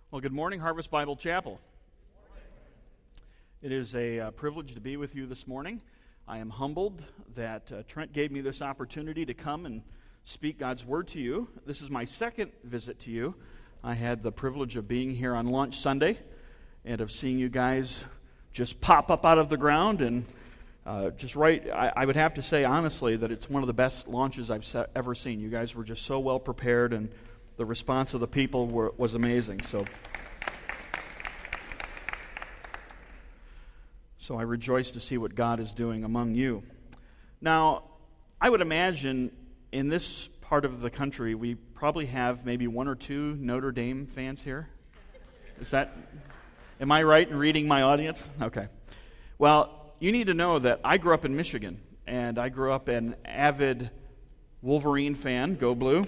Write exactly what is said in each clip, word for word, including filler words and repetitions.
Well, good morning, Harvest Bible Chapel. It is a uh, privilege to be with you this morning. I am humbled that uh, Trent gave me this opportunity to come and speak God's Word to you. This is my second visit to you. I had the privilege of being here on Launch Sunday and of seeing you guys just pop up out of the ground and uh, just right, I, I would have to say honestly that it's one of the best launches I've se- ever seen. You guys were just so well prepared, and the response of the people were, was amazing. So, so I rejoice to see what God is doing among you. Now, I would imagine in this part of the country, we probably have maybe one or two Notre Dame fans here. Is that, am I right in reading my audience? Okay. Well, you need to know that I grew up in Michigan, and I grew up an avid Wolverine fan. Go Blue.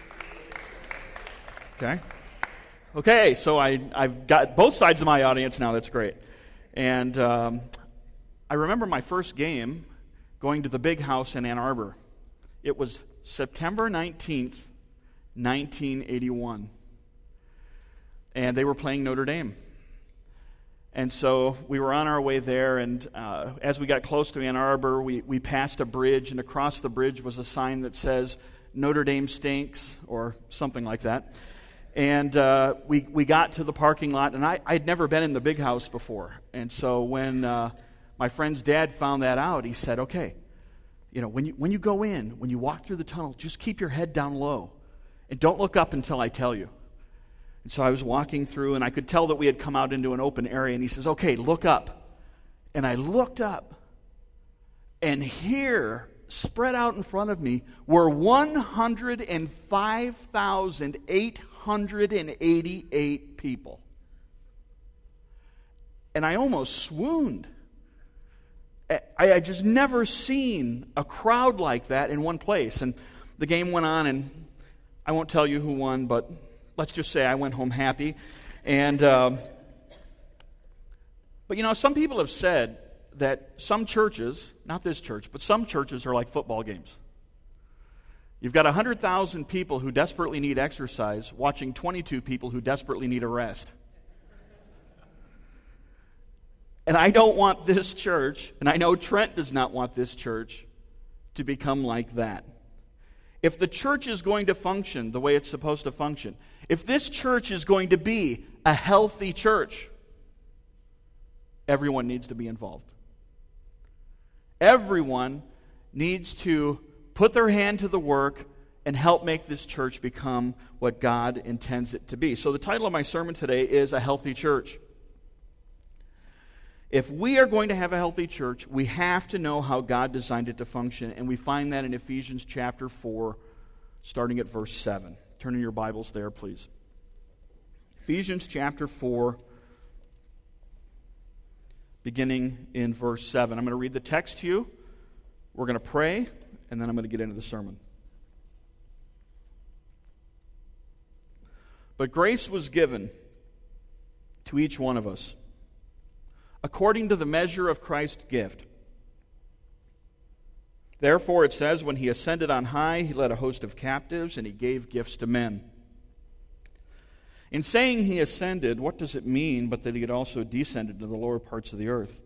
Okay. Okay, so I, I've got both sides of my audience now. That's great. And um, I remember my first game going to the Big House in Ann Arbor. It was September nineteenth, nineteen eighty-one. And they were playing Notre Dame. And so we were on our way there, and uh, as we got close to Ann Arbor, we, we passed a bridge, and across the bridge was a sign that says, Notre Dame stinks, or something like that. And uh, we we got to the parking lot, and I, I'd never been in the Big House before. And so when uh, my friend's dad found that out, he said, okay, you know, when you when you go in, when you walk through the tunnel, just keep your head down low, and don't look up until I tell you. And so I was walking through, and I could tell that we had come out into an open area, and he says, okay, look up. And I looked up, and here, spread out in front of me, were one hundred five thousand eight hundred eighty-eight people. And I almost swooned. I had just never seen a crowd like that in one place. And the game went on, and I won't tell you who won, but let's just say I went home happy. And uh, but you know, some people have said that some churches, not this church, but some churches are like football games. You've got one hundred thousand people who desperately need exercise watching twenty-two people who desperately need a rest. And I don't want this church, and I know Trent does not want this church, to become like that. If the church is going to function the way it's supposed to function, if this church is going to be a healthy church, everyone needs to be involved. Everyone needs to put their hand to the work and help make this church become what God intends it to be. So the title of my sermon today is A Healthy Church. If we are going to have a healthy church, we have to know how God designed it to function, and we find that in Ephesians chapter four, starting at verse seven. Turn in your Bibles there, please. Ephesians chapter four, beginning in verse seven. I'm going to read the text to you. We're going to pray, and then I'm going to get into the sermon. But grace was given to each one of us, according to the measure of Christ's gift. Therefore it says, when he ascended on high, he led a host of captives, and he gave gifts to men. In saying he ascended, what does it mean but that he had also descended to the lower parts of the earth?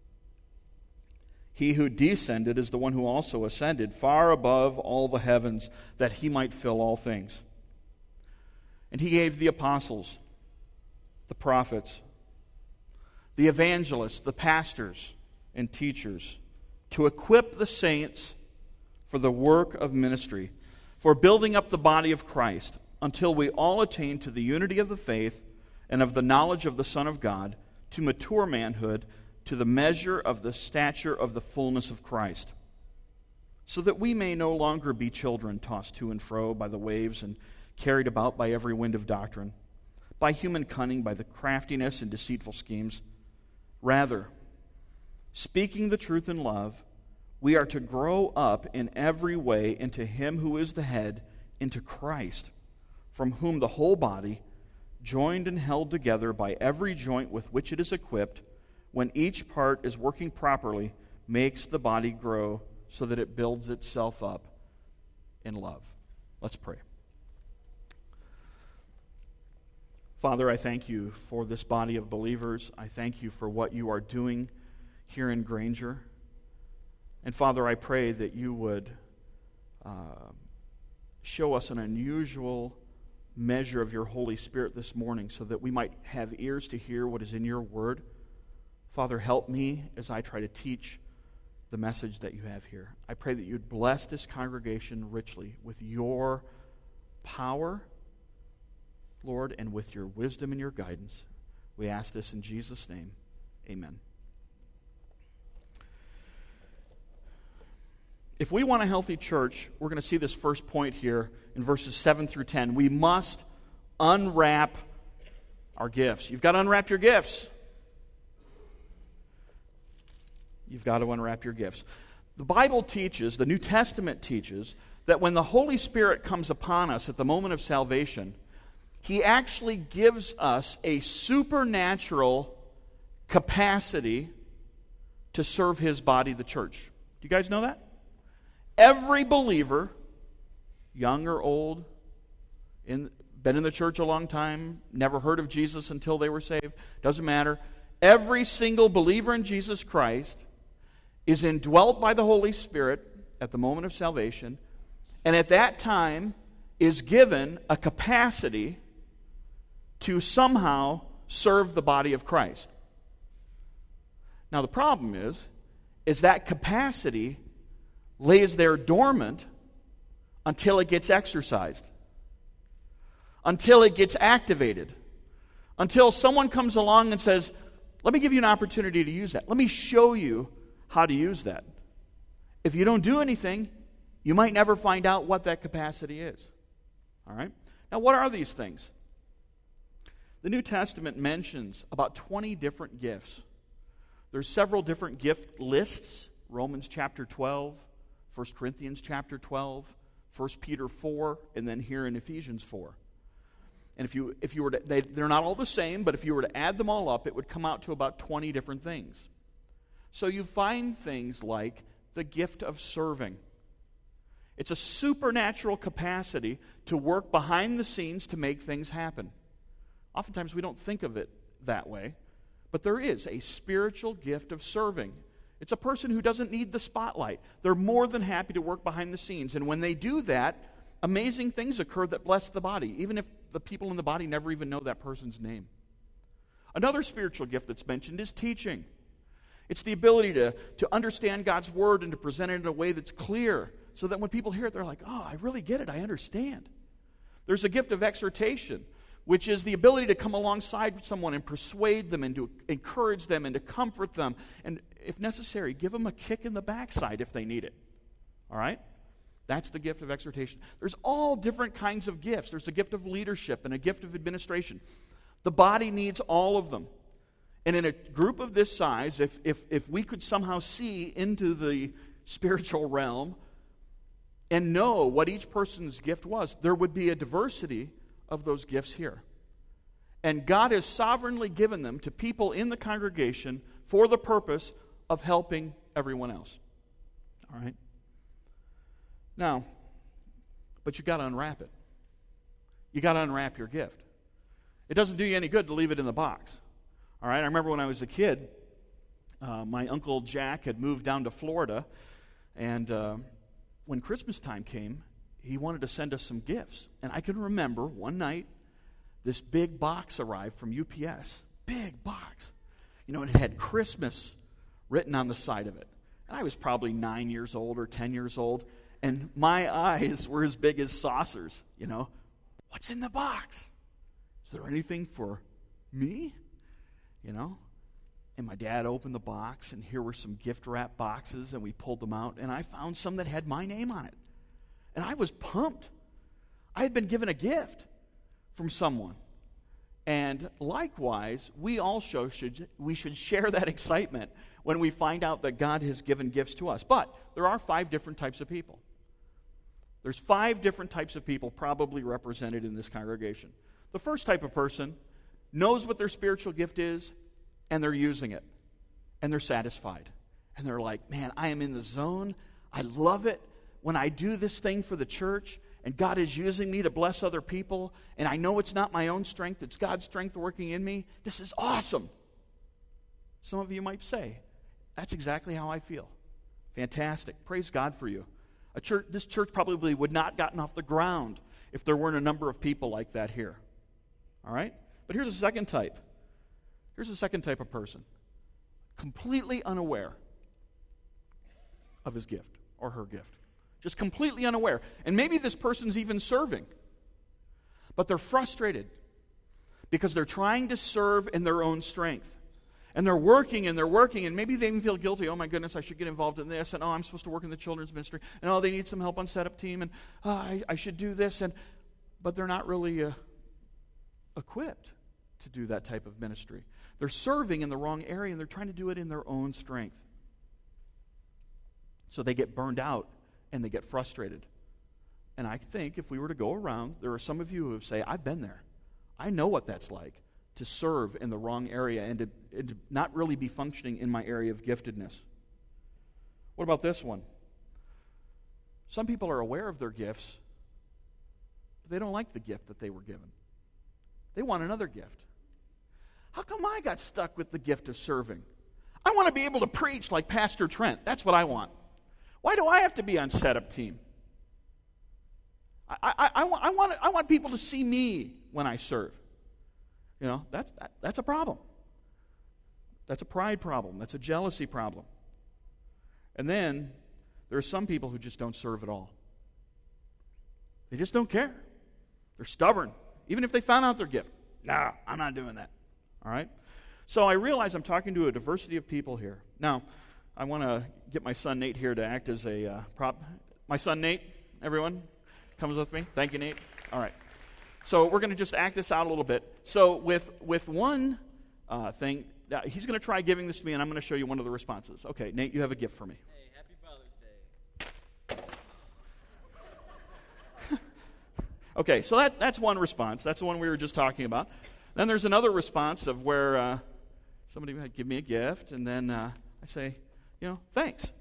He who descended is the one who also ascended far above all the heavens, that he might fill all things. And he gave the apostles, the prophets, the evangelists, the pastors, and teachers to equip the saints for the work of ministry, for building up the body of Christ, until we all attain to the unity of the faith and of the knowledge of the Son of God, to mature manhood, to the measure of the stature of the fullness of Christ, so that we may no longer be children tossed to and fro by the waves and carried about by every wind of doctrine, by human cunning, by the craftiness and deceitful schemes. Rather, speaking the truth in love, we are to grow up in every way into Him who is the head, into Christ, from whom the whole body, joined and held together by every joint with which it is equipped, when each part is working properly, makes the body grow so that it builds itself up in love. Let's pray. Father, I thank you for this body of believers. I thank you for what you are doing here in Granger. And Father, I pray that you would uh, show us an unusual measure of your Holy Spirit this morning so that we might have ears to hear what is in your word. Father, help me as I try to teach the message that you have here. I pray that you'd bless this congregation richly with your power, Lord, and with your wisdom and your guidance. We ask this in Jesus' name. Amen. If we want a healthy church, we're going to see this first point here in verses seven through ten. We must unwrap our gifts. You've got to unwrap your gifts. You've got to unwrap your gifts. The Bible teaches, the New Testament teaches, that when the Holy Spirit comes upon us at the moment of salvation, He actually gives us a supernatural capacity to serve His body, the church. Do you guys know that? Every believer, young or old, in, been in the church a long time, never heard of Jesus until they were saved, doesn't matter. Every single believer in Jesus Christ is indwelt by the Holy Spirit at the moment of salvation, and at that time is given a capacity to somehow serve the body of Christ. Now the problem is, is that capacity lays there dormant until it gets exercised, until it gets activated, until someone comes along and says, let me give you an opportunity to use that. Let me show you how to use that. If you don't do anything, you might never find out what that capacity is. All right? Now, what are these things? The New Testament mentions about twenty different gifts. There's several different gift lists. Romans chapter twelve, First Corinthians chapter twelve, First Peter four, and then here in Ephesians four. And if you if you were to, they, they're not all the same, but if you were to add them all up, it would come out to about twenty different things. So you find things like the gift of serving. It's a supernatural capacity to work behind the scenes to make things happen. Oftentimes we don't think of it that way, but there is a spiritual gift of serving. It's a person who doesn't need the spotlight. They're more than happy to work behind the scenes. And when they do that, amazing things occur that bless the body, even if the people in the body never even know that person's name. Another spiritual gift that's mentioned is teaching. It's the ability to, to understand God's word and to present it in a way that's clear so that when people hear it, they're like, oh, I really get it. I understand. There's a gift of exhortation, which is the ability to come alongside someone and persuade them and to encourage them and to comfort them. And if necessary, give them a kick in the backside if they need it. All right? That's the gift of exhortation. There's all different kinds of gifts. There's a gift of leadership and a gift of administration. The body needs all of them. And in a group of this size, if, if, if we could somehow see into the spiritual realm and know what each person's gift was, there would be a diversity of those gifts here. And God has sovereignly given them to people in the congregation for the purpose of helping everyone else. All right? Now, but you got to unwrap it. You got to unwrap your gift. It doesn't do you any good to leave it in the box. All right, I remember when I was a kid, uh, my Uncle Jack had moved down to Florida, and uh, when Christmas time came, he wanted to send us some gifts. And I can remember one night, this big box arrived from U P S. Big box. You know, and it had Christmas written on the side of it. And I was probably nine years old or ten years old, and my eyes were as big as saucers, you know. What's in the box? Is there anything for me? You know? And my dad opened the box, and here were some gift wrap boxes, and we pulled them out, and I found some that had my name on it. And I was pumped. I had been given a gift from someone. And likewise, we also should we should share that excitement when we find out that God has given gifts to us. But there are five different types of people. There's five different types of people probably represented in this congregation. The first type of person knows what their spiritual gift is, and they're using it, and they're satisfied. And they're like, man, I am in the zone. I love it when I do this thing for the church, and God is using me to bless other people, and I know it's not my own strength, it's God's strength working in me. This is awesome. Some of you might say, that's exactly how I feel. Fantastic. Praise God for you. A church, this church probably would not have gotten off the ground if there weren't a number of people like that here. All right? But here's a second type. Here's a second type of person. Completely unaware of his gift or her gift. Just completely unaware. And maybe this person's even serving. But they're frustrated because they're trying to serve in their own strength. And they're working and they're working, and maybe they even feel guilty. Oh my goodness, I should get involved in this. And oh, I'm supposed to work in the children's ministry. And oh, they need some help on setup team. And oh, I, I should do this. And but they're not really uh, equipped to do that type of ministry. They're serving in the wrong area, and they're trying to do it in their own strength. So they get burned out, and they get frustrated. And I think if we were to go around, there are some of you who say, I've been there. I know what that's like, to serve in the wrong area and to, and to not really be functioning in my area of giftedness. What about this one? Some people are aware of their gifts, but they don't like the gift that they were given. They want another gift. How come I got stuck with the gift of serving? I want to be able to preach like Pastor Trent. That's what I want. Why do I have to be on setup team? I, I, I, want, I, want, I want people to see me when I serve. You know, that's, that, that's a problem. That's a pride problem. That's a jealousy problem. And then there are some people who just don't serve at all. They just don't care. They're stubborn. Even if they found out their gift. Nah, I'm not doing that. All right? So I realize I'm talking to a diversity of people here. Now, I want to get my son Nate here to act as a uh, prop. My son Nate, everyone, comes with me. Thank you, Nate. All right. So we're going to just act this out a little bit. So with with one uh, thing, uh, he's going to try giving this to me, and I'm going to show you one of the responses. Okay, Nate, you have a gift for me. Hey, happy Father's Day. Okay, so that, that's one response. That's the one we were just talking about. Then there's another response of where uh, somebody might give me a gift, and then uh, I say, you know, thanks.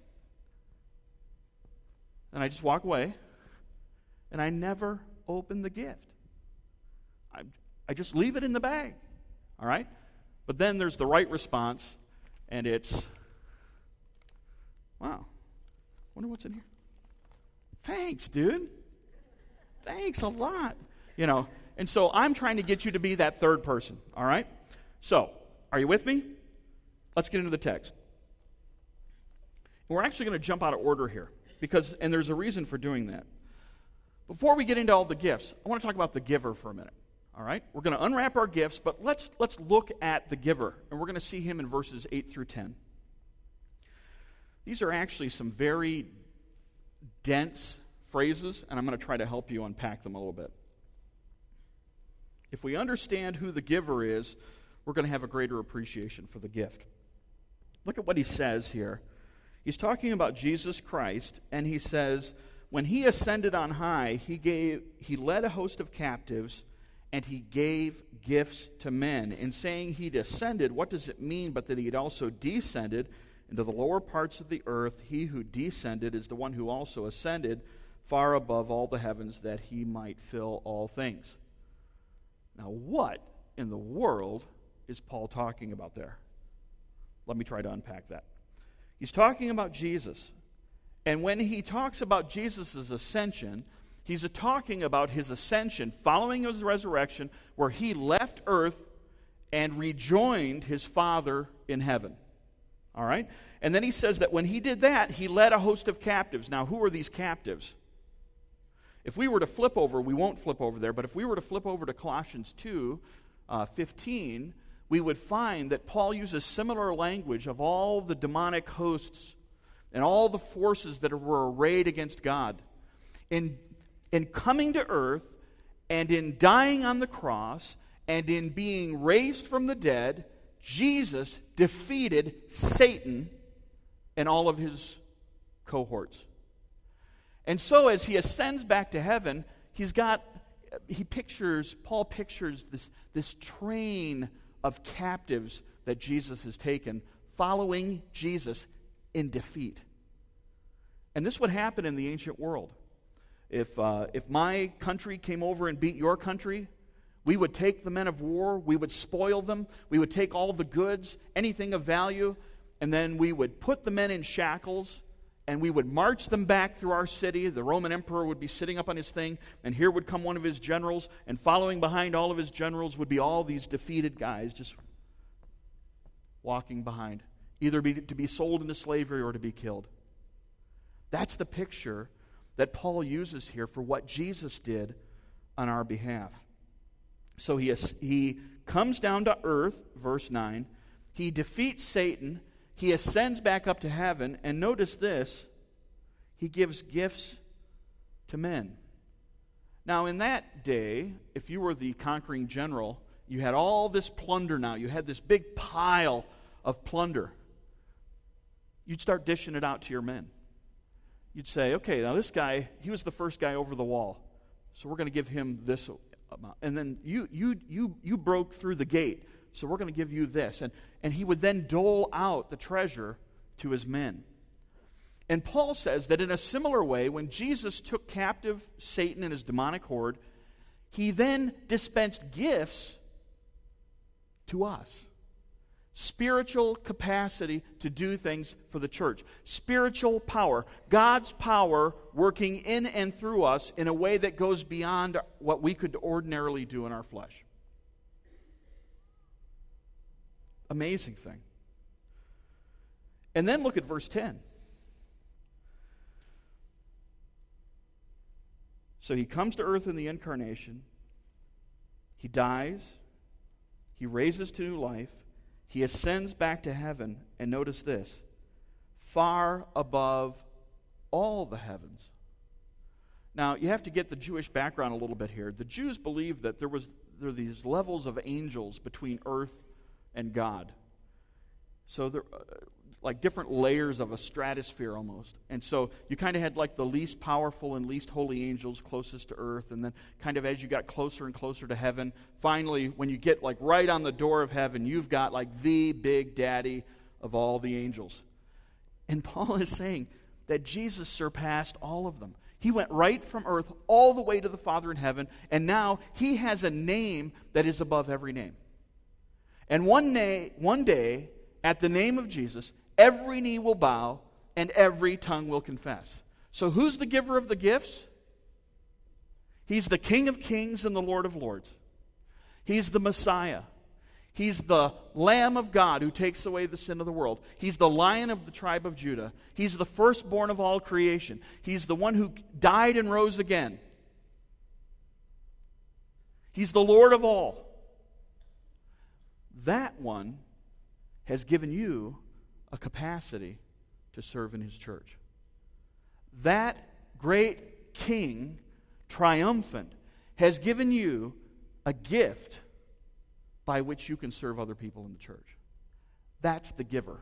And I just walk away, and I never open the gift. I, I just leave it in the bag, all right? But then there's the right response, and it's, wow, wonder what's in here. Thanks, dude. Thanks a lot. You know, and so I'm trying to get you to be that third person, all right? So, are you with me? Let's get into the text. We're actually going to jump out of order here, because, and there's a reason for doing that. Before we get into all the gifts, I want to talk about the giver for a minute. All right? We're going to unwrap our gifts, but let's let's look at the giver, and we're going to see him in verses eight through ten. These are actually some very dense phrases, and I'm going to try to help you unpack them a little bit. If we understand who the giver is, we're going to have a greater appreciation for the gift. Look at what he says here. He's talking about Jesus Christ, and he says, when he ascended on high, he gave he led a host of captives, and he gave gifts to men. In saying he descended, what does it mean but that he had also descended into the lower parts of the earth? He who descended is the one who also ascended far above all the heavens, that he might fill all things. Now, what in the world is Paul talking about there? Let me try to unpack that. He's talking about Jesus. And when he talks about Jesus' ascension, he's talking about his ascension following his resurrection, where he left earth and rejoined his Father in heaven. All right? And then he says that when he did that, he led a host of captives. Now, who are these captives? If we were to flip over, we won't flip over there, but if we were to flip over to Colossians two, uh, fifteen, we would find that Paul uses similar language of all the demonic hosts and all the forces that were arrayed against God. In, in coming to earth, and in dying on the cross, and in being raised from the dead, Jesus defeated Satan and all of his cohorts. And so as he ascends back to heaven, he's got, he pictures, Paul pictures this, this train of captives that Jesus has taken, following Jesus in defeat. And this would happen in the ancient world. if, uh, if my country came over and beat your country, we would take the men of war, we would spoil them, we would take all the goods, anything of value, and then we would put the men in shackles, and we would march them back through our city. The Roman emperor would be sitting up on his thing, and here would come one of his generals, and following behind all of his generals would be all these defeated guys just walking behind, either be, to be sold into slavery or to be killed. That's the picture that Paul uses here for what Jesus did on our behalf. So he, is, he comes down to earth, verse nine. He defeats Satan. He ascends back up to heaven. And notice this, he gives gifts to men. Now in that day, if you were the conquering general, you had all this plunder now. You had this big pile of plunder. You'd start dishing it out to your men. You'd say, okay, now this guy, he was the first guy over the wall, so we're going to give him this amount. And then you you you you broke through the gate, so we're going to give you this. And, and he would then dole out the treasure to his men. And Paul says that in a similar way, when Jesus took captive Satan and his demonic horde, he then dispensed gifts to us. Spiritual capacity to do things for the church. Spiritual power. God's power working in and through us in a way that goes beyond what we could ordinarily do in our flesh. Amazing thing. And then look at verse ten. So he comes to earth in the incarnation. He dies. He raises to new life. He ascends back to heaven, and notice this, far above all the heavens. Now, you have to get the Jewish background a little bit here. The Jews believed that there was there were these levels of angels between earth and God. So there uh, like different layers of a stratosphere almost. And so you kind of had like the least powerful and least holy angels closest to earth, and then kind of as you got closer and closer to heaven, finally when you get like right on the door of heaven, you've got like the big daddy of all the angels. And Paul is saying that Jesus surpassed all of them. He went right from earth all the way to the Father in heaven, and now he has a name that is above every name. And one day, one day, at the name of Jesus, every knee will bow and every tongue will confess. So who's the giver of the gifts? He's the King of Kings and the Lord of Lords. He's the Messiah. He's the Lamb of God who takes away the sin of the world. He's the Lion of the tribe of Judah. He's the firstborn of all creation. He's the one who died and rose again. He's the Lord of all. That one has given you a capacity to serve in his church. That great King, triumphant, has given you a gift by which you can serve other people in the church. That's the giver.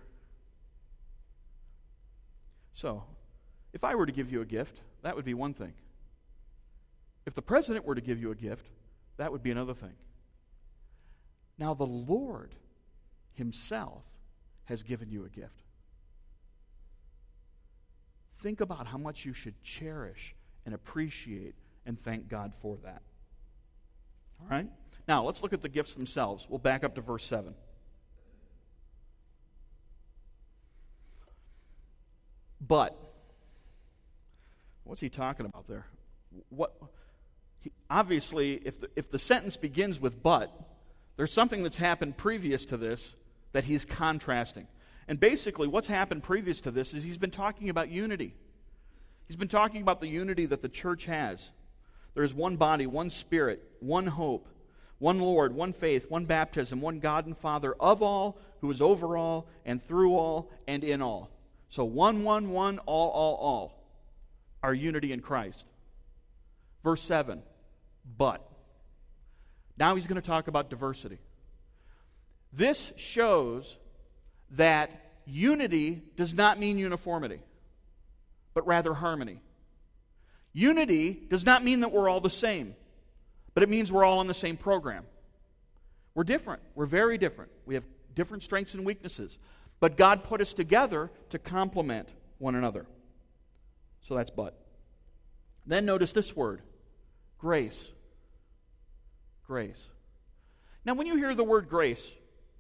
So, if I were to give you a gift, that would be one thing. If the president were to give you a gift, that would be another thing. Now, the Lord himself has given you a gift. Think about how much you should cherish and appreciate and thank God for that. All right? Now, let's look at the gifts themselves. We'll back up to verse seven. But, what's he talking about there? What? He, obviously, if the, if the sentence begins with but, there's something that's happened previous to this that he's contrasting. And basically what's happened previous to this is he's been talking about unity. He's been talking about the unity that the church has. There is one body, one Spirit, one hope, one Lord, one faith, one baptism, one God and Father of all, who is over all, and through all, and in all. So one, one, one, all, all, all. Our unity in Christ. Verse seven, but. Now he's going to talk about diversity. This shows that unity does not mean uniformity, but rather harmony. Unity does not mean that we're all the same, but it means we're all on the same program. We're different. We're very different. We have different strengths and weaknesses, but God put us together to complement one another. So that's but. Then notice this word, grace. Grace. Now, when you hear the word grace,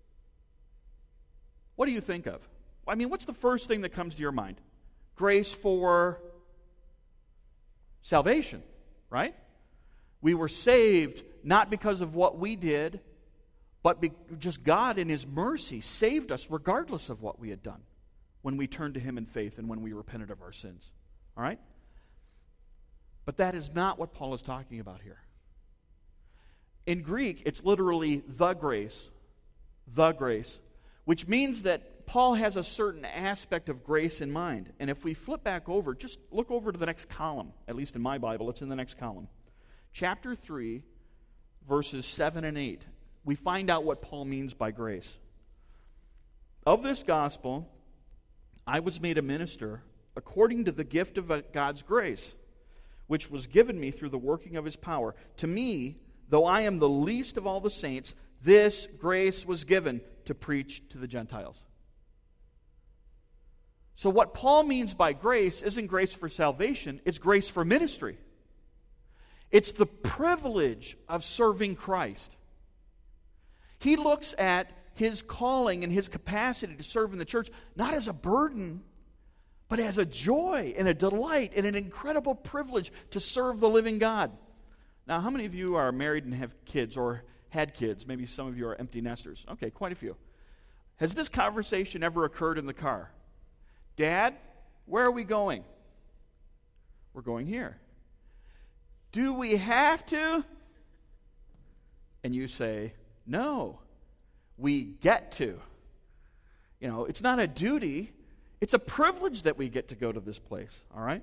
what do you think of? I mean, what's the first thing that comes to your mind? Grace for salvation, right? We were saved not because of what we did, but be, just God in His mercy saved us regardless of what we had done when we turned to Him in faith and when we repented of our sins. All right? But that is not what Paul is talking about here. In Greek, it's literally the grace, the grace, which means that Paul has a certain aspect of grace in mind. And if we flip back over, just look over to the next column, at least in my Bible, it's in the next column. Chapter three, verses seven and eight. We find out what Paul means by grace. Of this gospel, I was made a minister according to the gift of God's grace, which was given me through the working of His power. To me, though I am the least of all the saints, this grace was given to preach to the Gentiles. So what Paul means by grace isn't grace for salvation, it's grace for ministry. It's the privilege of serving Christ. He looks at his calling and his capacity to serve in the church not as a burden, but as a joy and a delight and an incredible privilege to serve the living God. Now, how many of you are married and have kids or had kids? Maybe some of you are empty nesters. Okay, quite a few. Has this conversation ever occurred in the car? Dad, where are we going? We're going here. Do we have to? And you say, no, we get to. You know, it's not a duty, it's a privilege that we get to go to this place, all right?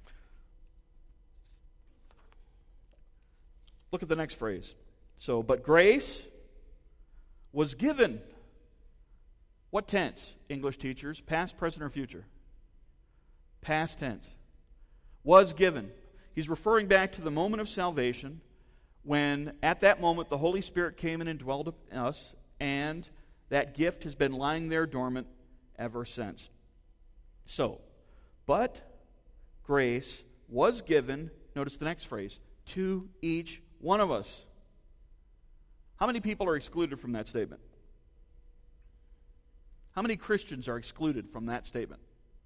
Look at the next phrase. So, but grace was given. What tense, English teachers? Past, present, or future? Past tense. Was given. He's referring back to the moment of salvation when, at that moment, the Holy Spirit came in and dwelled in us, and that gift has been lying there dormant ever since. So, but grace was given, notice the next phrase, to each one of us. How many people are excluded from that statement? How many Christians are excluded from that statement?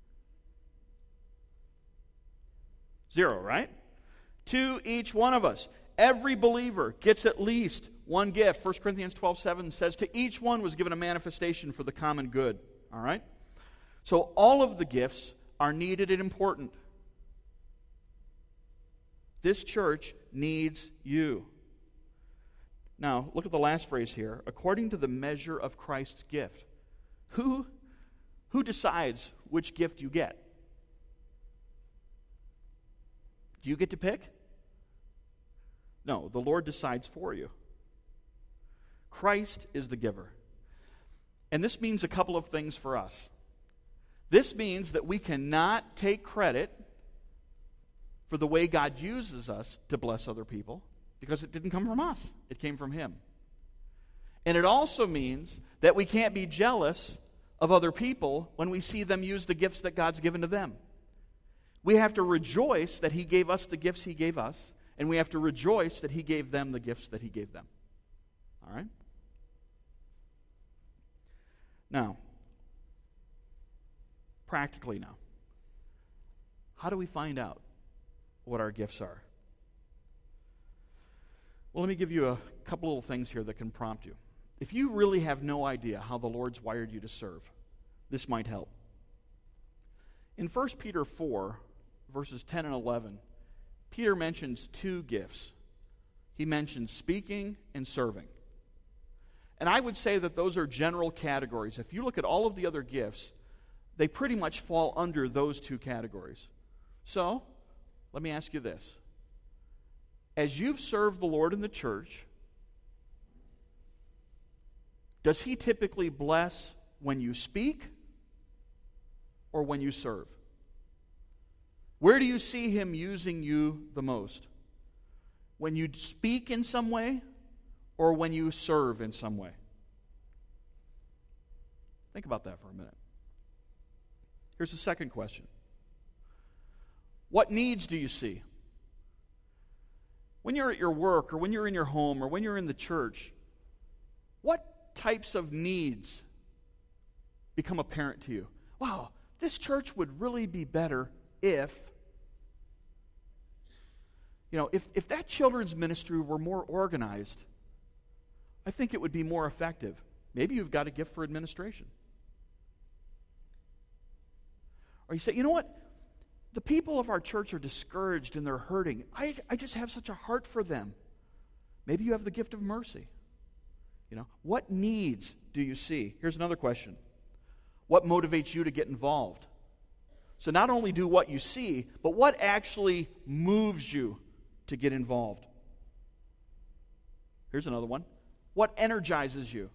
Zero, right? To each one of us. Every believer gets at least one gift. First Corinthians twelve seven says, to each one was given a manifestation for the common good. All right? So all of the gifts are needed and important. This church needs you. Now, look at the last phrase here. According to the measure of Christ's gift. Who, who decides which gift you get? Do you get to pick? No, the Lord decides for you. Christ is the giver. And this means a couple of things for us. This means that we cannot take credit for the way God uses us to bless other people, because it didn't come from us. It came from Him. And it also means that we can't be jealous of other people when we see them use the gifts that God's given to them. We have to rejoice that He gave us the gifts He gave us, and we have to rejoice that He gave them the gifts that He gave them. All right? Now, practically now, how do we find out what our gifts are? Well, let me give you a couple little things here that can prompt you. If you really have no idea how the Lord's wired you to serve, this might help. In First Peter four, verses ten and eleven, Peter mentions two gifts. He mentions speaking and serving. And I would say that those are general categories. If you look at all of the other gifts, they pretty much fall under those two categories. So, let me ask you this. As you've served the Lord in the church, does He typically bless when you speak or when you serve? Where do you see Him using you the most? When you speak in some way or when you serve in some way? Think about that for a minute. Here's the second question. What needs do you see? When you're at your work, or when you're in your home, or when you're in the church, what types of needs become apparent to you? Wow, this church would really be better if, you know, if, if that children's ministry were more organized, I think it would be more effective. Maybe you've got a gift for administration. Or you say, you know what? The people of our church are discouraged and they're hurting. I, I just have such a heart for them. Maybe you have the gift of mercy. You know, what needs do you see? Here's another question. What motivates you to get involved? So not only do what you see, but what actually moves you to get involved? Here's another one. What energizes you?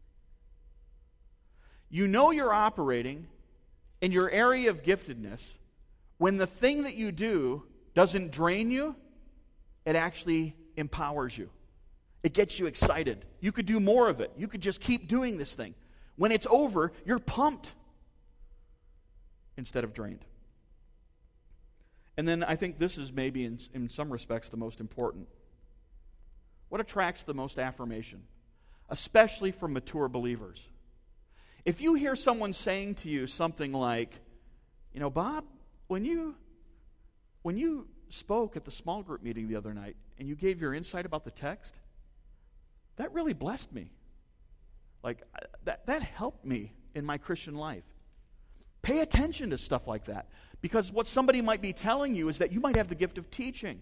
You know you're operating in your area of giftedness when the thing that you do doesn't drain you, it actually empowers you. It gets you excited. You could do more of it. You could just keep doing this thing. When it's over, you're pumped instead of drained. And then I think this is maybe in, in some respects the most important. What attracts the most affirmation? Especially from mature believers. If you hear someone saying to you something like, you know, Bob, when you when you spoke at the small group meeting the other night and you gave your insight about the text, that really blessed me. Like, that, that helped me in my Christian life. Pay attention to stuff like that, because what somebody might be telling you is that you might have the gift of teaching.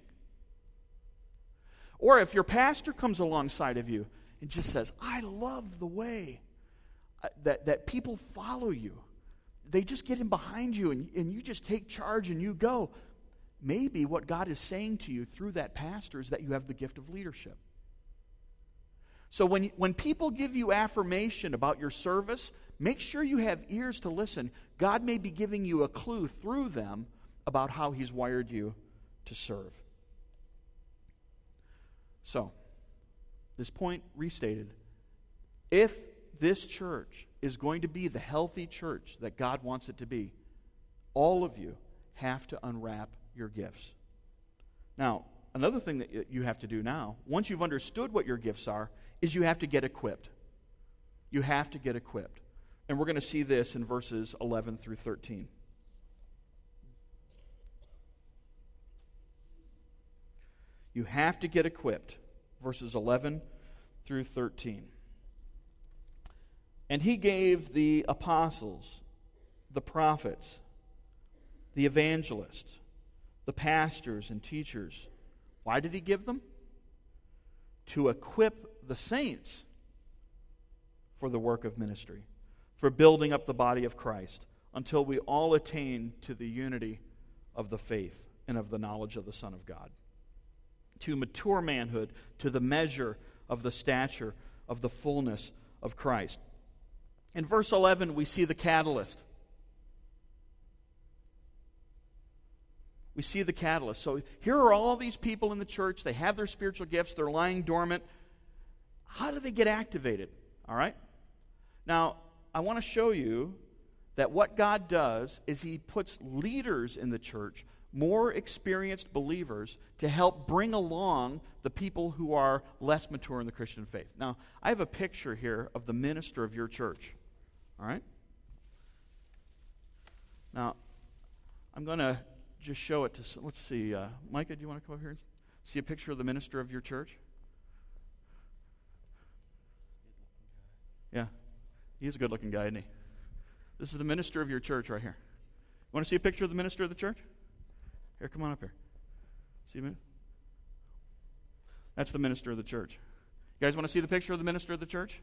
Or if your pastor comes alongside of you and just says, I love the way that, that people follow you. They just get in behind you and, and you just take charge and you go. Maybe what God is saying to you through that pastor is that you have the gift of leadership. So when, when people give you affirmation about your service, make sure you have ears to listen. God may be giving you a clue through them about how He's wired you to serve. So, this point restated, if this church is going to be the healthy church that God wants it to be, all of you have to unwrap your gifts. Now, another thing that you have to do now, once you've understood what your gifts are, is you have to get equipped. You have to get equipped. And we're going to see this in verses eleven through thirteen. You have to get equipped. Verses eleven through thirteen. And He gave the apostles, the prophets, the evangelists, the pastors and teachers. Why did He give them? To equip the saints for the work of ministry, for building up the body of Christ, until we all attain to the unity of the faith and of the knowledge of the Son of God, to mature manhood, to the measure of the stature of the fullness of Christ. In verse eleven, we see the catalyst. We see the catalyst. So here are all these people in the church. They have their spiritual gifts. They're lying dormant. How do they get activated? All right? Now, I want to show you that what God does is He puts leaders in the church, more experienced believers, to help bring along the people who are less mature in the Christian faith. Now, I have a picture here of the minister of your church. All right? Now, I'm going to just show it to, let's see, uh, Micah, do you want to come over here and see a picture of the minister of your church? Yeah. He's a good-looking guy, isn't he? This is the minister of your church right here. Want to see a picture of the minister of the church? Here, come on up here. See me? That's the minister of the church. You guys want to see the picture of the minister of the church?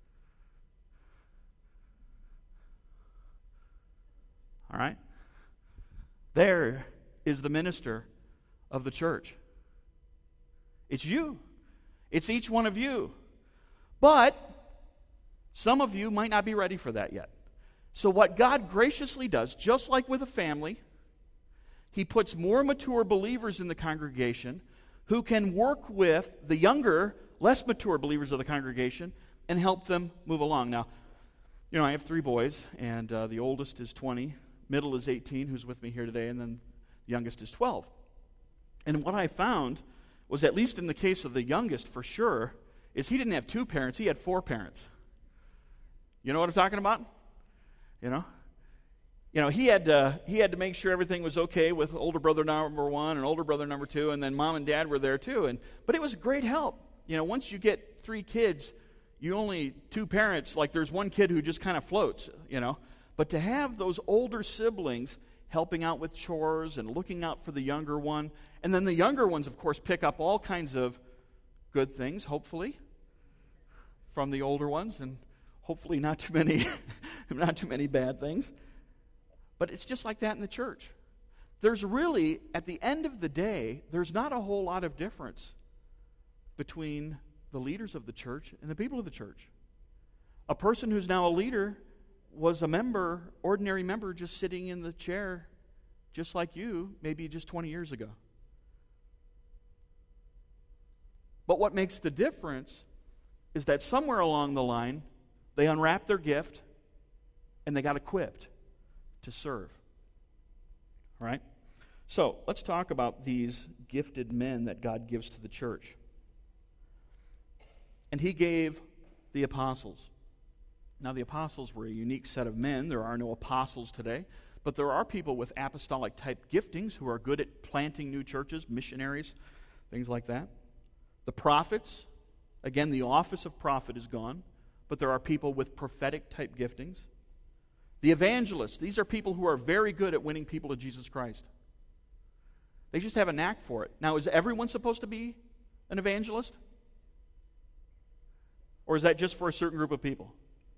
All right. There is the minister of the church. It's you. It's each one of you. But some of you might not be ready for that yet. So what God graciously does, just like with a family, He puts more mature believers in the congregation who can work with the younger, less mature believers of the congregation and help them move along. Now, you know, I have three boys, and uh, the oldest is twenty, middle is eighteen, who's with me here today, and then the youngest is twelve. And what I found was, at least in the case of the youngest for sure, is he didn't have two parents, he had four parents. You know what I'm talking about? You know? You know, he had to, he had to make sure everything was okay with older brother number one and older brother number two, and then mom and dad were there too. And but it was great help. You know, once you get three kids, you only two parents, like there's one kid who just kind of floats, you know. But to have those older siblings helping out with chores and looking out for the younger one, and then the younger ones, of course, pick up all kinds of good things, hopefully, from the older ones, and hopefully not too many, not too many bad things. But it's just like that in the church. There's really, at the end of the day, there's not a whole lot of difference between the leaders of the church and the people of the church. A person who's now a leader was a member, ordinary member, just sitting in the chair, just like you, maybe just twenty years ago. But what makes the difference is that somewhere along the line, they unwrapped their gift and they got equipped to serve. All right? So, let's talk about these gifted men that God gives to the church. And he gave the apostles. Now, the apostles were a unique set of men. There are no apostles today. But there are people with apostolic-type giftings who are good at planting new churches, missionaries, things like that. The prophets, again, the office of prophet is gone. But there are people with prophetic-type giftings. The evangelists, these are people who are very good at winning people to Jesus Christ. They just have a knack for it. Now, is everyone supposed to be an evangelist? Or is that just for a certain group of people?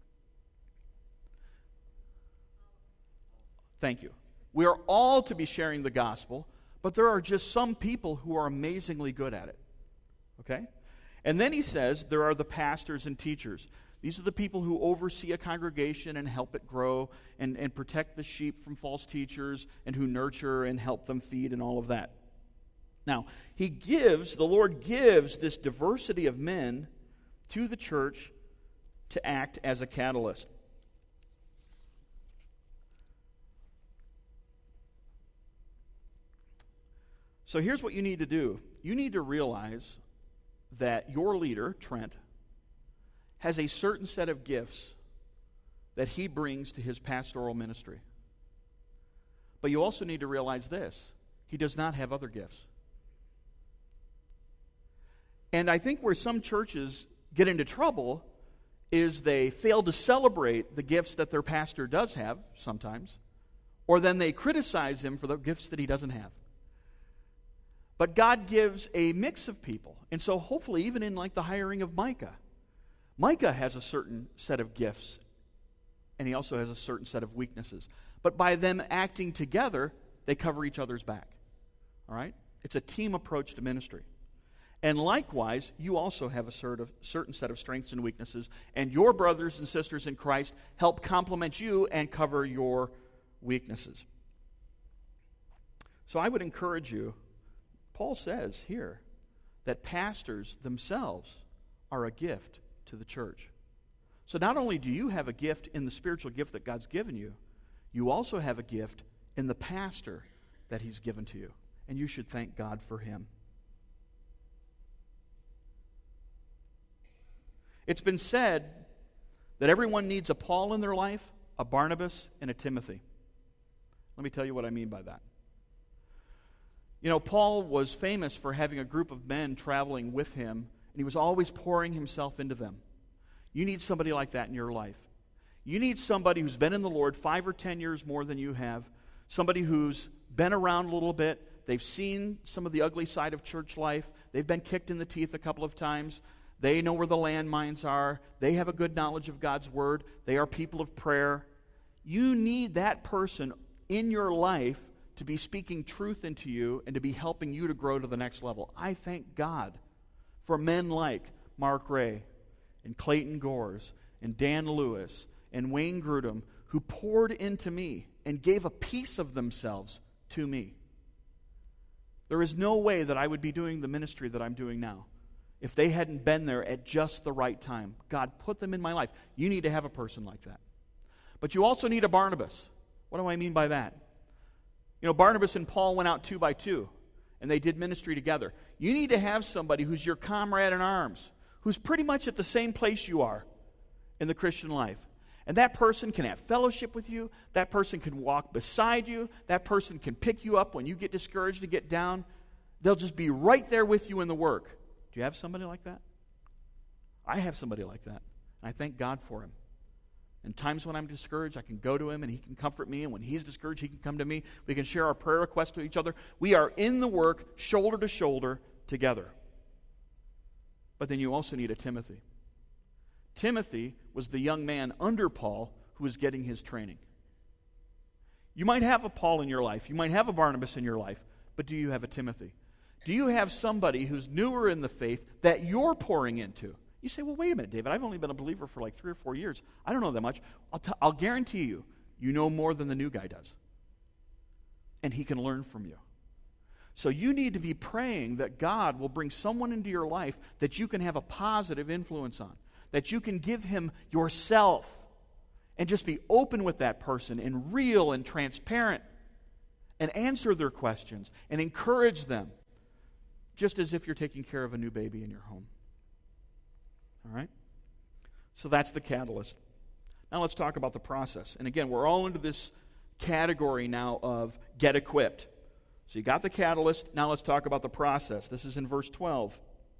Thank you. We are all to be sharing the gospel, but there are just some people who are amazingly good at it. Okay? And then he says there are the pastors and teachers. These are the people who oversee a congregation and help it grow and, and protect the sheep from false teachers and who nurture and help them feed and all of that. Now, he gives, the Lord gives this diversity of men to the church to act as a catalyst. So here's what you need to do. You need to realize that your leader, Trent, has a certain set of gifts that he brings to his pastoral ministry. But you also need to realize this. He does not have other gifts. And I think where some churches get into trouble is they fail to celebrate the gifts that their pastor does have sometimes, or then they criticize him for the gifts that he doesn't have. But God gives a mix of people. And so hopefully even in like the hiring of Micah, Micah has a certain set of gifts, and he also has a certain set of weaknesses. But by them acting together, they cover each other's back. All right? It's a team approach to ministry. And likewise, you also have a sort of certain set of strengths and weaknesses, and your brothers and sisters in Christ help complement you and cover your weaknesses. So I would encourage you, Paul says here, that pastors themselves are a gift to the church. So not only do you have a gift in the spiritual gift that God's given you, you also have a gift in the pastor that he's given to you. And you should thank God for him. It's been said that everyone needs a Paul in their life, a Barnabas, and a Timothy. Let me tell you what I mean by that. You know, Paul was famous for having a group of men traveling with him, and he was always pouring himself into them. You need somebody like that in your life. You need somebody who's been in the Lord five or ten years more than you have, somebody who's been around a little bit, they've seen some of the ugly side of church life, they've been kicked in the teeth a couple of times, they know where the landmines are, they have a good knowledge of God's Word, they are people of prayer. You need that person in your life to be speaking truth into you and to be helping you to grow to the next level. I thank God for men like Mark Ray and Clayton Gores and Dan Lewis and Wayne Grudem who poured into me and gave a piece of themselves to me. There is no way that I would be doing the ministry that I'm doing now if they hadn't been there at just the right time. God put them in my life. You need to have a person like that. But you also need a Barnabas. What do I mean by that? You know, Barnabas and Paul went out two by two. and they did ministry together. You need to have somebody who's your comrade in arms, who's pretty much at the same place you are in the Christian life. And that person can have fellowship with you. That person can walk beside you. That person can pick you up when you get discouraged and get down. They'll just be right there with you in the work. Do you have somebody like that? I have somebody like that. And I thank God for him. In times when I'm discouraged, I can go to him and he can comfort me. And when he's discouraged, he can come to me. We can share our prayer requests with each other. We are in the work, shoulder to shoulder, together. But then you also need a Timothy. Timothy was the young man under Paul who was getting his training. You might have a Paul in your life. You might have a Barnabas in your life. But do you have a Timothy? Do you have somebody who's newer in the faith that you're pouring into? You say, well, wait a minute, David. I've only been a believer for like three or four years. I don't know that much. I'll, t- I'll guarantee you, you know more than the new guy does. And he can learn from you. So you need to be praying that God will bring someone into your life that you can have a positive influence on, that you can give him yourself and just be open with that person and real and transparent and answer their questions and encourage them, just as if you're taking care of a new baby in your home. All right? So that's the catalyst. Now let's talk about the process. And again, we're all into this category now of get equipped. So you got the catalyst. Now let's talk about the process. This is in verse twelve.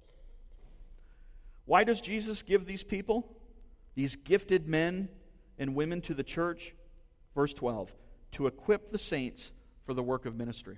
Why does Jesus give these people, these gifted men and women to the church? Verse twelve, to equip the saints for the work of ministry.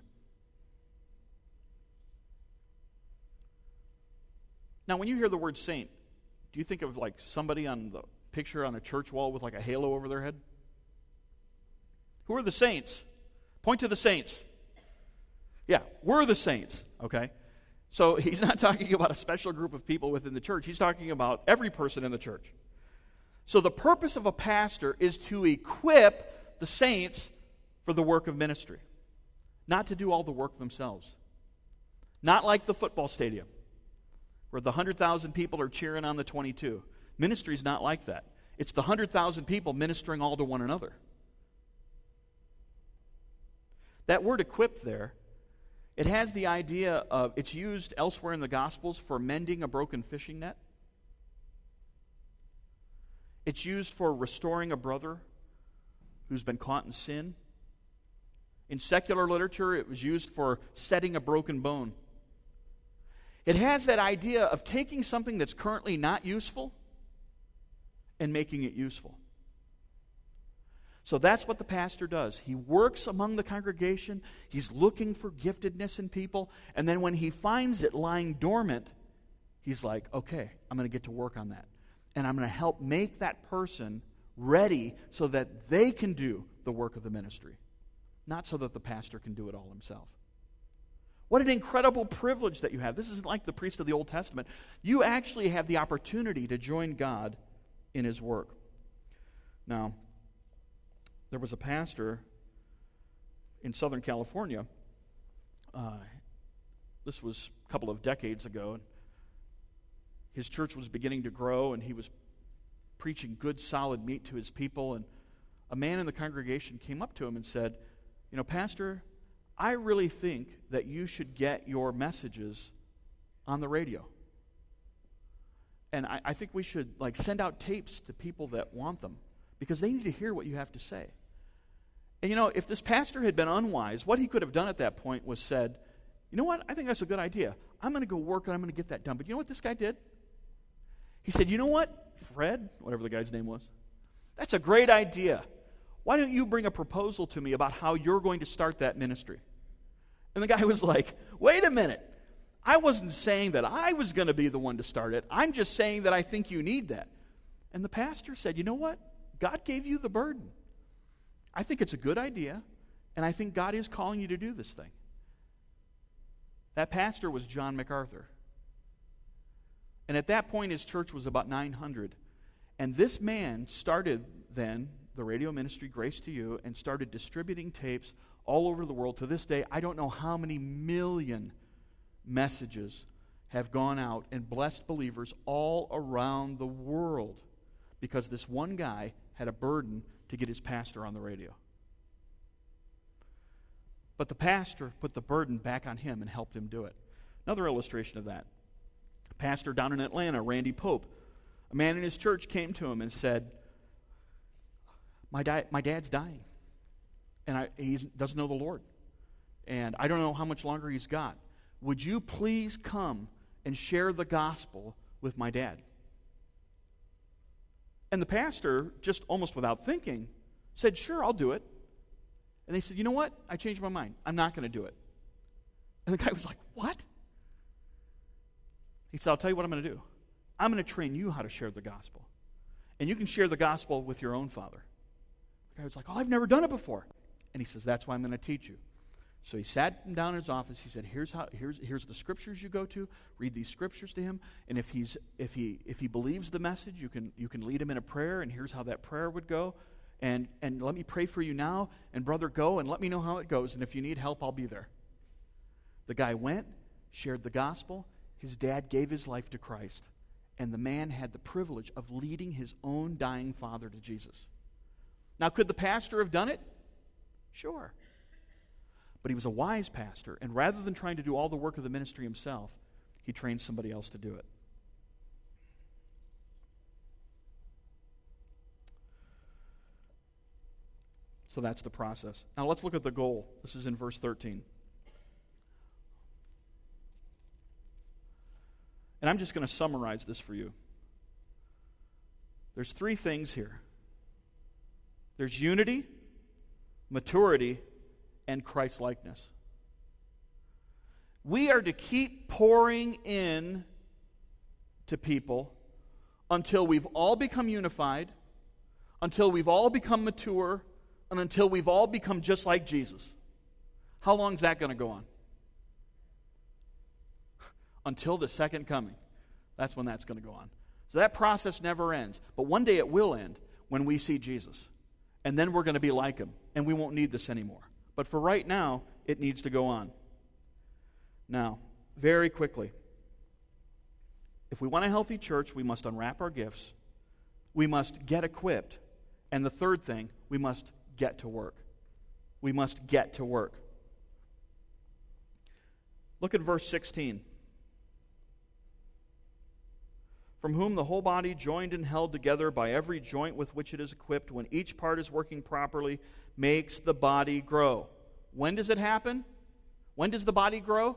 Now when you hear the word saint, do you think of like somebody on the picture on a church wall with like a halo over their head? Who are the saints? Point to the saints. Yeah, we're the saints, okay? So he's not talking about a special group of people within the church. He's talking about every person in the church. So the purpose of a pastor is to equip the saints for the work of ministry, not to do all the work themselves. Not like the football stadium, where the one hundred thousand people are cheering on the twenty-two. Ministry is not like that. It's the one hundred thousand people ministering all to one another. That word equip there, it has the idea of, it's used elsewhere in the Gospels for mending a broken fishing net. It's used for restoring a brother who's been caught in sin. In secular literature, it was used for setting a broken bone. It has that idea of taking something that's currently not useful and making it useful. So that's what the pastor does. He works among the congregation. He's looking for giftedness in people. And then when he finds it lying dormant, he's like, okay, I'm going to get to work on that. And I'm going to help make that person ready so that they can do the work of the ministry, not so that the pastor can do it all himself. What an incredible privilege that you have. This isn't like the priest of the Old Testament. You actually have the opportunity to join God in his work. Now, there was a pastor in Southern California. Uh, this was a couple of decades ago. His church was beginning to grow, and he was preaching good, solid meat to his people. And a man in the congregation came up to him and said, you know, Pastor, I really think that you should get your messages on the radio. And I, I think we should like send out tapes to people that want them, because they need to hear what you have to say. And you know, if this pastor had been unwise, what he could have done at that point was said, you know what, I think that's a good idea. I'm going to go work and I'm going to get that done. But you know what this guy did? He said, you know what, Fred, whatever the guy's name was, that's a great idea. Why don't you bring a proposal to me about how you're going to start that ministry? And the guy was like, wait a minute. I wasn't saying that I was going to be the one to start it. I'm just saying that I think you need that. And the pastor said, you know what? God gave you the burden. I think it's a good idea, and I think God is calling you to do this thing. That pastor was John MacArthur. And at that point, his church was about nine hundred. And this man started then the radio ministry, Grace to You, and started distributing tapes all over the world. To this day, I don't know how many million messages have gone out and blessed believers all around the world because this one guy had a burden to get his pastor on the radio. But the pastor put the burden back on him and helped him do it. Another illustration of that. A pastor down in Atlanta, Randy Pope, a man in his church came to him and said, my, di- my dad's dying, and I, he doesn't know the Lord, and I don't know how much longer he's got. Would you please come and share the gospel with my dad? And the pastor, just almost without thinking, said, sure, I'll do it. And they said, you know what? I changed my mind. I'm not going to do it. And the guy was like, what? He said, I'll tell you what I'm going to do. I'm going to train you how to share the gospel. And you can share the gospel with your own father. The guy was like, oh, I've never done it before. And he says, that's why I'm going to teach you. So he sat him down in his office. He said, here's how here's here's the scriptures you go to. Read these scriptures to him. And if he's if he if he believes the message, you can you can lead him in a prayer, and here's how that prayer would go. And and let me pray for you now, and brother, go and let me know how it goes. And if you need help, I'll be there. The guy went, shared the gospel. His dad gave his life to Christ. And the man had the privilege of leading his own dying father to Jesus. Now, could the pastor have done it? Sure. But he was a wise pastor, and rather than trying to do all the work of the ministry himself, he trained somebody else to do it. So that's the process. Now let's look at the goal. This is in verse thirteen. And I'm just going to summarize this for you. There's three things here. There's unity, maturity, and Christ-likeness. We are to keep pouring in to people until we've all become unified, until we've all become mature, and until we've all become just like Jesus. How long is that going to go on? Until the second coming. That's when that's going to go on. So that process never ends. But one day it will end when we see Jesus. And then we're going to be like him. And we won't need this anymore. But for right now, it needs to go on. Now, very quickly. If we want a healthy church, we must unwrap our gifts. We must get equipped. And the third thing, we must get to work. We must get to work. Look at verse sixteen. From whom the whole body, joined and held together by every joint with which it is equipped, when each part is working properly, makes the body grow. When does it happen? When does the body grow?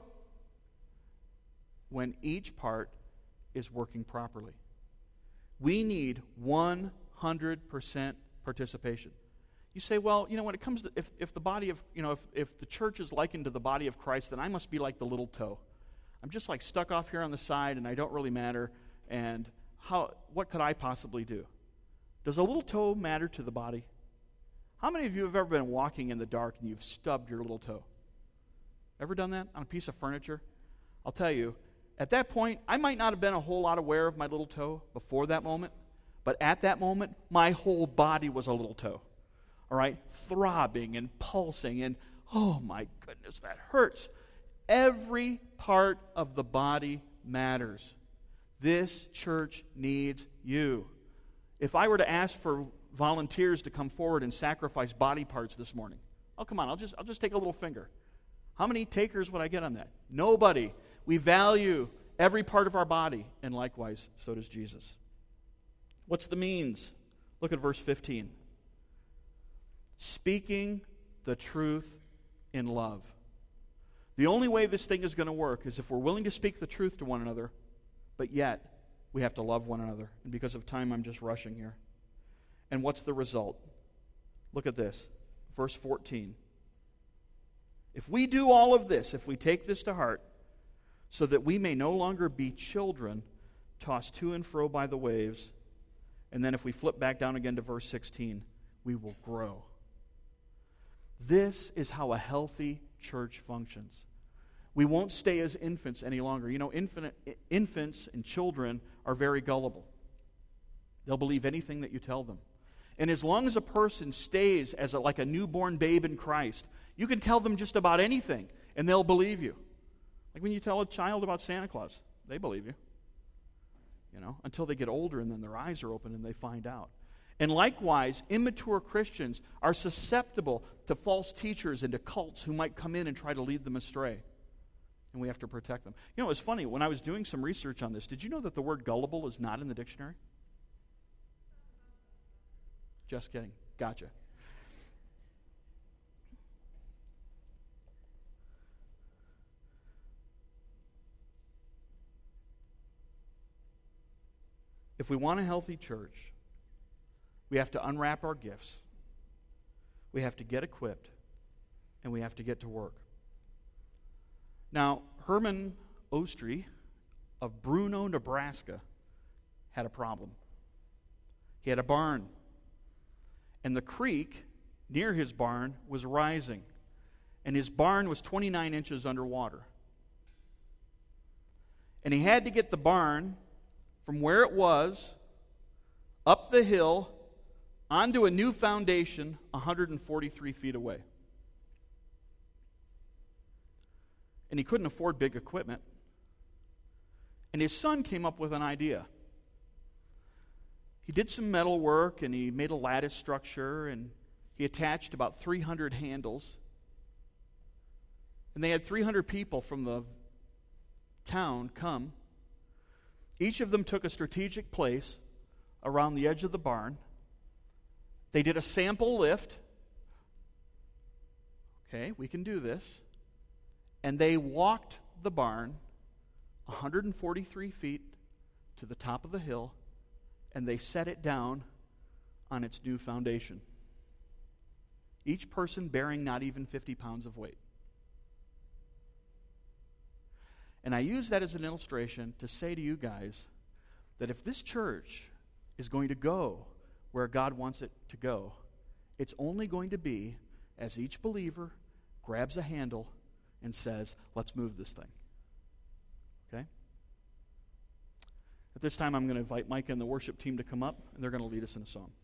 When each part is working properly. We need one hundred percent participation. You say, well, you know, when it comes to, if, if the body of, you know, if, if the church is likened to the body of Christ, then I must be like the little toe. I'm just like stuck off here on the side and I don't really matter. And how? What could I possibly do? Does a little toe matter to the body? How many of you have ever been walking in the dark and you've stubbed your little toe? Ever done that on a piece of furniture? I'll tell you, at that point, I might not have been a whole lot aware of my little toe before that moment, but at that moment, my whole body was a little toe. All right? Throbbing and pulsing, and oh my goodness, that hurts. Every part of the body matters. This church needs you. If I were to ask for volunteers to come forward and sacrifice body parts this morning, oh, come on, I'll just I'll just take a little finger. How many takers would I get on that? Nobody. We value every part of our body, and likewise, so does Jesus. What's the means? Look at verse fifteen. Speaking the truth in love. The only way this thing is going to work is if we're willing to speak the truth to one another, but yet we have to love one another. And because of time, I'm just rushing here. And what's the result? Look at this. Verse fourteen. If we do all of this, if we take this to heart, so that we may no longer be children tossed to and fro by the waves, and then if we flip back down again to verse sixteen, we will grow. This is how a healthy church functions. We won't stay as infants any longer. You know, infant, infants and children are very gullible. They'll believe anything that you tell them. And as long as a person stays as a, like a newborn babe in Christ, you can tell them just about anything, and they'll believe you. Like when you tell a child about Santa Claus, they believe you. You know, until they get older, and then their eyes are open and they find out. And likewise, immature Christians are susceptible to false teachers and to cults who might come in and try to lead them astray. And we have to protect them. You know, it's funny, when I was doing some research on this, did you know that the word gullible is not in the dictionary? Just kidding. Gotcha. If we want a healthy church, we have to unwrap our gifts, we have to get equipped, and we have to get to work. Now, Herman Ostry of Bruno, Nebraska, had a problem. He had a barn, and the creek near his barn was rising, and his barn was twenty-nine inches underwater. And he had to get the barn from where it was up the hill onto a new foundation one hundred forty-three feet away. And he couldn't afford big equipment. And his son came up with an idea. He did some metal work, and he made a lattice structure, and he attached about three hundred handles. And they had three hundred people from the town come. Each of them took a strategic place around the edge of the barn. They did a sample lift. Okay, we can do this. And they walked the barn one hundred forty-three feet to the top of the hill, and they set it down on its new foundation. Each person bearing not even fifty pounds of weight. And I use that as an illustration to say to you guys that if this church is going to go where God wants it to go, it's only going to be as each believer grabs a handle and says, let's move this thing. Okay? At this time, I'm going to invite Mike and the worship team to come up, and they're going to lead us in a song.